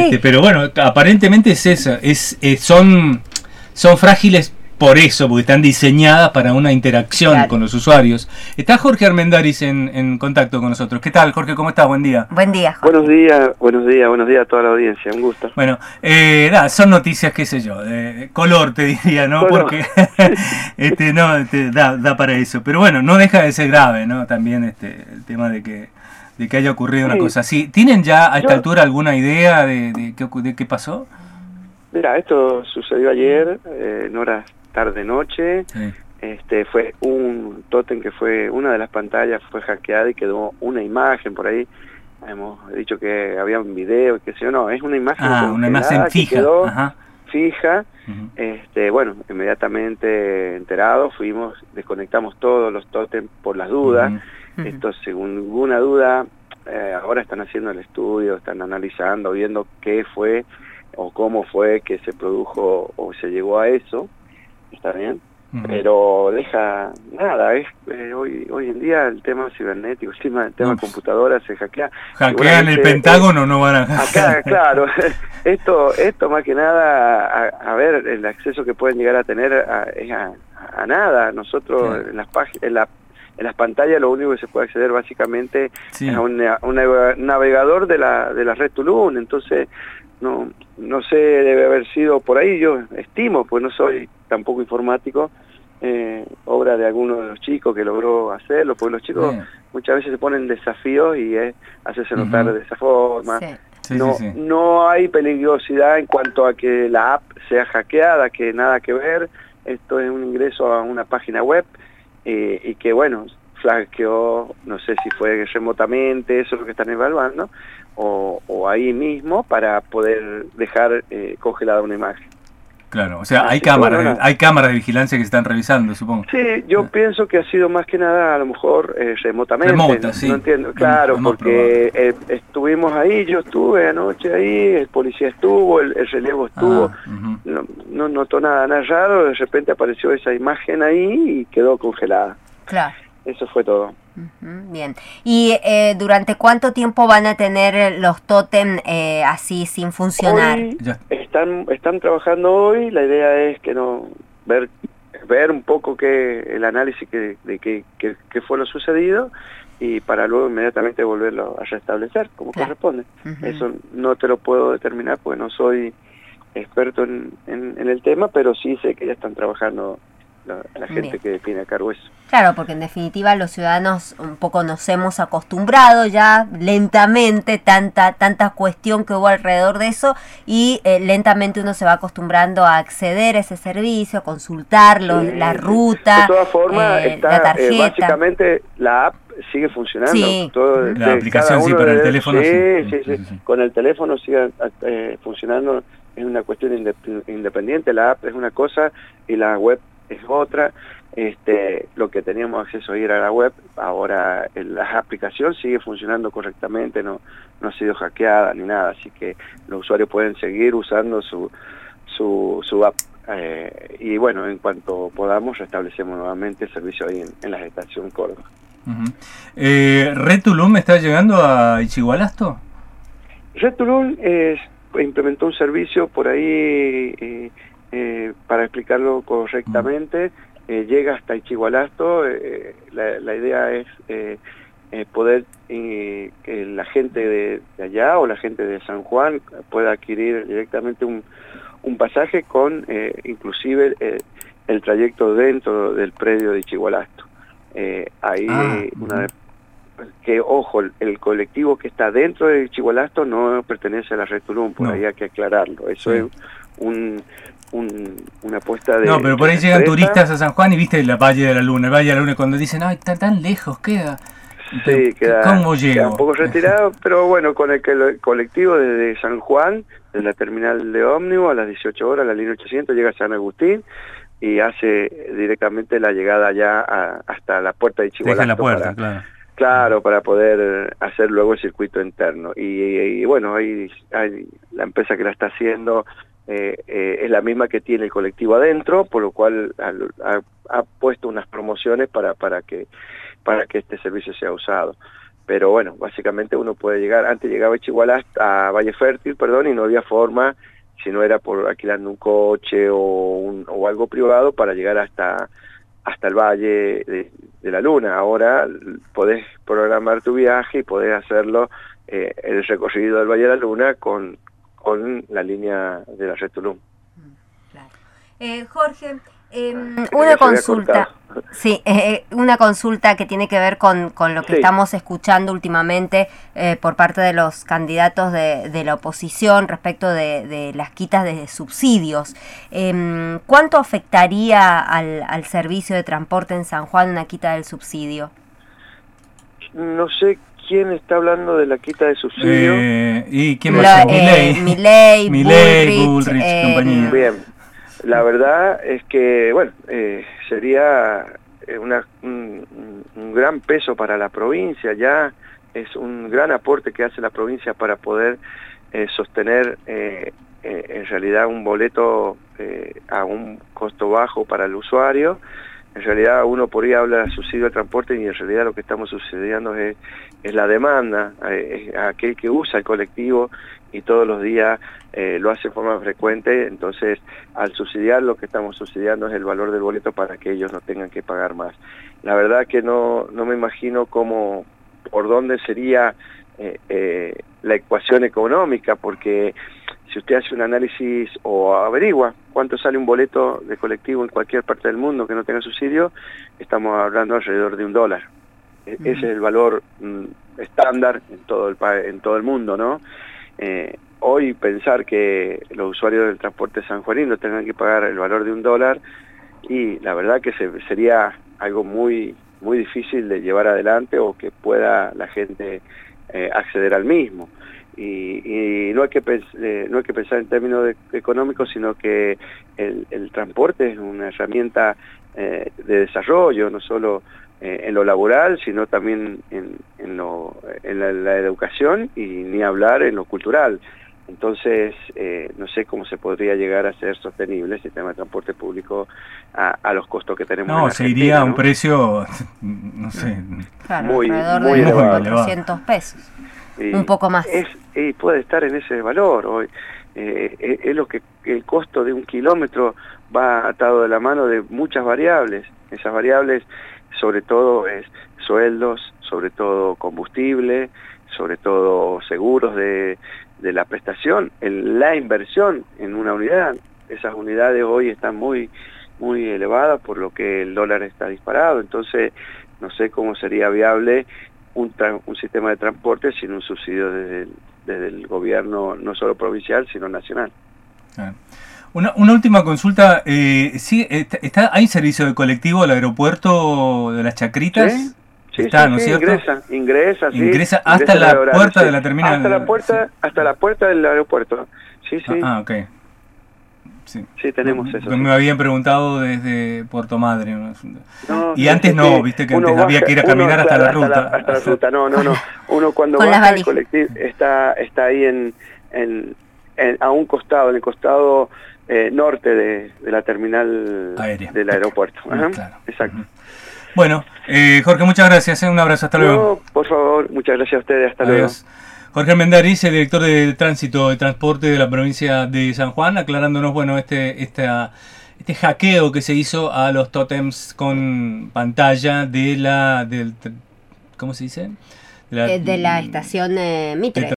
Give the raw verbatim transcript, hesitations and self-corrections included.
Este, pero bueno, aparentemente es eso, es, es son, son frágiles por eso, porque están diseñadas para una interacción claro. con los usuarios. Está Jorge Armendáriz en, en contacto con nosotros. ¿Qué tal, Jorge? ¿Cómo estás? Buen día. Buen día, Jorge. Buenos días, buenos días, buenos días a toda la audiencia. Un gusto. Bueno, eh, nada, son noticias, qué sé yo, de color te diría, ¿no? Color. Porque este, no, te, da, da para eso. Pero bueno, no deja de ser grave, ¿no? También este, el tema de que, de que haya ocurrido sí. una cosa así. ¿Tienen ya a esta yo... altura alguna idea de, de, qué, de qué pasó? Mira, esto sucedió ayer, eh, en horas tarde-noche, sí. este fue un tótem que fue, una de las pantallas fue hackeada y quedó una imagen por ahí, hemos dicho que había un video, que sé yo, no, es una imagen ah, una imagen fija, que quedó Ajá. fija, uh-huh. este bueno, inmediatamente enterados, fuimos, desconectamos todos los tótems por las dudas, uh-huh. esto sin ninguna duda, eh, ahora están haciendo el estudio, están analizando, viendo qué fue o cómo fue que se produjo o se llegó a eso, está bien, uh-huh. pero deja nada, es eh, hoy hoy en día el tema cibernético, el tema, el tema Uf. computadora se hackea. ¿Hackean el Pentágono o no van a hackear? Acá, claro, esto esto más que nada, a, a ver, el acceso que pueden llegar a tener a, es a, a nada, nosotros sí. en las páginas, en la en las pantallas lo único que se puede acceder básicamente sí. es a un, a un navegador de la de la red Tulum, entonces no no sé, debe haber sido por ahí, yo estimo, pues no soy tampoco informático, eh, obra de alguno de los chicos que logró hacerlo, porque los chicos sí. muchas veces se ponen desafíos y es hacerse notar uh-huh. de esa forma. Sí. Sí, no, sí, sí. no hay peligrosidad en cuanto a que la app sea hackeada, que nada que ver, esto es un ingreso a una página web eh, y que bueno, flasqueó, no sé si fue remotamente, eso es lo que están evaluando, o, o ahí mismo para poder dejar eh, congelada una imagen. Claro, o sea, Así hay cámaras, bueno, hay cámaras de vigilancia que están revisando, supongo. Sí, yo ah. pienso que ha sido más que nada, a lo mejor, eh, remotamente. Remota, no, sí. No entiendo, claro, porque eh, estuvimos ahí, yo estuve anoche ahí, el policía estuvo, el, el relevo estuvo, ah, uh-huh. no, no notó nada, nada raro, de repente apareció esa imagen ahí y quedó congelada. Claro. Eso fue todo. Uh-huh, bien. ¿Y eh, durante cuánto tiempo van a tener los tótem eh, así sin funcionar? Hoy están están trabajando hoy. La idea es que no ver ver un poco que el análisis que, de qué que, que fue lo sucedido y para luego inmediatamente volverlo a restablecer como claro. corresponde. Uh-huh. Eso no te lo puedo determinar porque no soy experto en, en, en el tema, pero sí sé que ya están trabajando la, la gente Bien. que tiene a cargo eso. Claro, porque en definitiva los ciudadanos un poco nos hemos acostumbrado ya lentamente, tanta tanta cuestión que hubo alrededor de eso y eh, lentamente uno se va acostumbrando a acceder a ese servicio, a consultarlo, sí, la ruta, de todas formas, eh, está, la tarjeta. Eh, básicamente la app sigue funcionando. Sí. Todo, la de, aplicación sí, para el teléfono sí. Sí, sí, sí, sí. sí. Con el teléfono sigue eh, funcionando, es una cuestión independiente, la app es una cosa y la web es otra. Este, lo que teníamos acceso a ir a la web, ahora la aplicación sigue funcionando correctamente, no, no ha sido hackeada ni nada, así que los usuarios pueden seguir usando su, su, su app. Eh, y bueno, en cuanto podamos restablecemos nuevamente el servicio ahí en, en la estación Córdoba. Uh-huh. eh, ¿Red Tulum está llegando a Ichigualasto? Red Tulum es, implementó un servicio por ahí, eh, eh, para explicarlo correctamente, uh-huh. Eh, llega hasta Ichigualasto, eh, la, la idea es eh, eh, poder eh, que la gente de, de allá o la gente de San Juan pueda adquirir directamente un, un pasaje con eh, inclusive eh, el trayecto dentro del predio de Ichigualasto. Eh, ahí ah, una de, que ojo, el, el colectivo que está dentro de Ichigualasto no pertenece a la Red Tulum, por no. ahí hay que aclararlo. Eso sí. es un Un, una apuesta de... No, pero por ahí llegan turistas a San Juan y viste la Valle de la Luna, el Valle de la Luna, cuando dicen, ay, está tan lejos, queda... Sí, queda, ¿Cómo llego? queda un poco retirado, pero bueno, con el, el colectivo desde San Juan, desde la terminal de ómnibus, a las dieciocho horas, la línea ochocientos, llega a San Agustín y hace directamente la llegada ya a, hasta la puerta de Ichigualasto. Deja la puerta, para, claro. Claro, para poder hacer luego el circuito interno. Y, y, y bueno, hay, hay la empresa que la está haciendo... Eh, eh, es la misma que tiene el colectivo adentro, por lo cual ha, ha, ha puesto unas promociones para para que para que este servicio sea usado. pero bueno, básicamente uno puede llegar, antes llegaba a Chigualá a Valle Fértil, perdón, y no había forma, si no era por alquilando un coche o, un, o algo privado, para llegar hasta, hasta el Valle de, de la Luna. Ahora podés programar tu viaje y podés hacerlo, eh, el recorrido del Valle de la Luna con, con la línea de la Red Tulum. Claro. Eh, Jorge, eh, una consulta, sí, eh, una consulta que tiene que ver con, con lo que sí. estamos escuchando últimamente eh, por parte de los candidatos de, de la oposición respecto de, de las quitas de subsidios. Eh, ¿Cuánto afectaría al, al servicio de transporte en San Juan una quita del subsidio? No sé quién está hablando de la quita de subsidio. Eh, ¿Y quién la, va a ser? Eh, Milei, Milei, Bullrich, Bullrich eh, compañía. Bien. La verdad es que, bueno, eh, sería una, un, un gran peso para la provincia, ya es un gran aporte que hace la provincia para poder eh, sostener eh, eh, en realidad un boleto eh, a un costo bajo para el usuario. En realidad uno por ahí habla de subsidio al transporte y en realidad lo que estamos subsidiando es, es la demanda, eh, es aquel que usa el colectivo y todos los días eh, lo hace de forma frecuente. Entonces al subsidiar, lo que estamos subsidiando es el valor del boleto para que ellos no tengan que pagar más. La verdad que no, no me imagino cómo, por dónde sería eh, eh, la ecuación económica, porque si usted hace un análisis o averigua cuánto sale un boleto de colectivo en cualquier parte del mundo que no tenga subsidio, estamos hablando alrededor de un dólar. Uh-huh. Ese es el valor mm, estándar en todo el en todo el mundo, ¿no? Eh, hoy pensar que los usuarios del transporte sanjuanino tengan que pagar el valor de un dólar, y la verdad que se, sería algo muy muy difícil de llevar adelante o que pueda la gente eh, acceder al mismo. Y, y no hay que eh, no hay que pensar en términos de, económicos, sino que el, el transporte es una herramienta eh, de desarrollo, no solo eh, en lo laboral, sino también en, en, lo, en la, la educación, y ni hablar en lo cultural. Entonces, eh, no sé cómo se podría llegar a ser sostenible el sistema de transporte público a, a los costos que tenemos. No, en se Argentina, iría a ¿no? un precio, no sé, claro, muy, alrededor muy de elevado. cuatrocientos pesos. Y un poco más. Es, y puede estar en ese valor hoy. Eh, es, es lo que el costo de un kilómetro va atado de la mano de muchas variables. Esas variables, sobre todo, es sueldos, sobre todo combustible, sobre todo seguros de, de la prestación, en la inversión en una unidad. Esas unidades hoy están muy, muy elevadas, por lo que el dólar está disparado. Entonces, no sé cómo sería viable Un, un sistema de transporte sin un subsidio desde el, desde el gobierno, no solo provincial, sino nacional. Una, una última consulta, eh, ¿sí, está, está, ¿hay servicio de colectivo al aeropuerto de las Chacritas? Sí, sí, está, sí, ¿no es sí, cierto? Ingresa, ingresa, sí. Ingresa hasta ingresa la horario, puerta sí. de la terminal. Hasta la puerta, sí. hasta la puerta del aeropuerto. Sí, sí. Ah, ah ok. Sí, sí tenemos no, eso. Me sí. habían preguntado desde Puerto Madre. ¿no? No, y sí, antes sí, no, sí. viste que Uno antes baja, había que ir a caminar uno, hasta claro, la ruta. Hasta la, hasta la ruta, no, no, no. Uno cuando Con baja el colectivo está, está ahí en, en, en, a un costado, en el costado eh, norte de, de la terminal aérea del aeropuerto. Ajá. Claro. Exacto. Bueno, eh, Jorge, muchas gracias. Eh, un abrazo, hasta luego. No, por favor, muchas gracias a ustedes, hasta Adiós. luego. Jorge Armendariz, el director de tránsito y transporte de la provincia de San Juan, aclarándonos, bueno, este, esta, este hackeo que se hizo a los tótems con pantalla de la, del, ¿cómo se dice? De la, de la estación eh, Mitre.